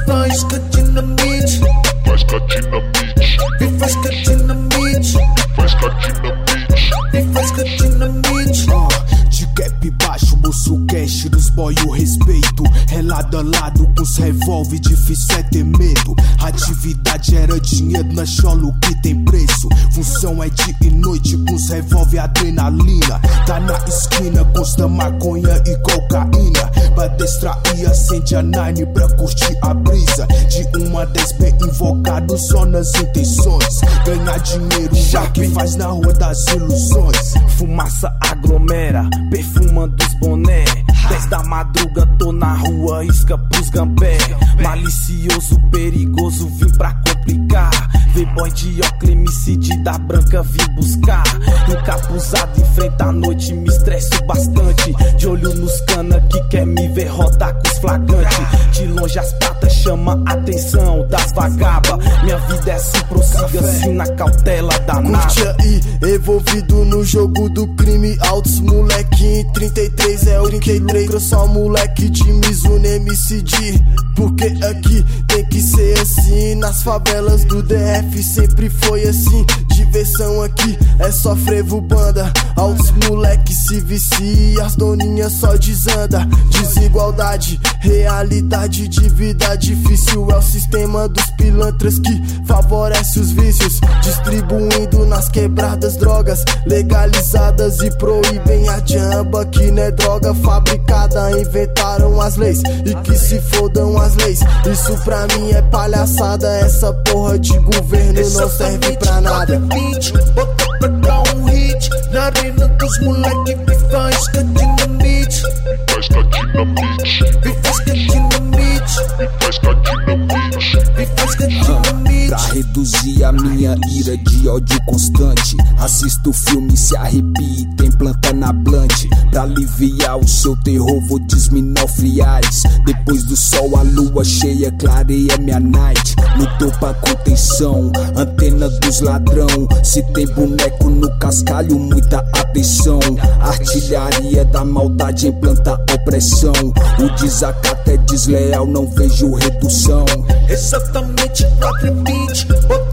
faísca dinamite. Faísca dinamite. Me faísca dinamite. Faísca dinamite. Me faísca dinamite. De cap baixo, bolso cash dos boy o respeito. É lado a lado com os revólver, difícil é ter medo. Atividade era dinheiro na cholo que tem preço. Função é dia e noite com os revólver adrenalina. Tá na esquina, consta maconha e cocaína. Pra distrair, acende a nine pra curtir a brisa. De 1 a 10 bem invocado, só nas intenções. Ganhar dinheiro já que faz na rua das ilusões. Fumaça aglomera, perfumando os boné. 10 da madruga, tô na rua, isca pros gambé. Malicioso, perigoso, vim pra complicar. V-boy de óculos, MC de da branca, vim buscar. Encapuzado, enfrenta a noite, me estresso bastante. De olho nos cana que quer me ver rodar com os flagrantes. De longe as pratas chama a atenção das vagabas. Minha vida é assim, prossiga assim na cautela danada. Curte aí, envolvido no jogo do crime. Altos moleque em 33 é o 33. Só moleque de Mizuno MCD. Porque aqui tem que ser assim. Nas favelas do DF sempre foi assim. Diversão aqui é só frevo banda. Altos moleque se vicia, as doninhas só desanda. Desigualdade, realidade de vida difícil. É o sistema dos pilantras que favorece os vícios. Distribuindo nas quebradas drogas legalizadas e proíbem a jamba, que não é droga fabricada. Inventaram as leis e que se fodam as leis. Isso pra mim é palhaçada. Essa porra de governo não serve pra nada. Bota pra dar um hit na arena dos moleque. Me faísca dinamite. Faísca dinamite. Me faísca dinamite. Faísca dinamite. Me faísca dinamite. Pra reduzir a minha ira de ódio constante, assisto o filme, se arrepie e tem planta na blante. Pra aliviar o seu terror vou desminar friares. Depois do sol a lua cheia clareia minha night. Lutou pra contenção, antena dos ladrão. Se tem boneco no cascalho, muita atenção. Artilharia da maldade implanta opressão. O desacato é desleal, não vejo redução. Exatamente 4 e 20.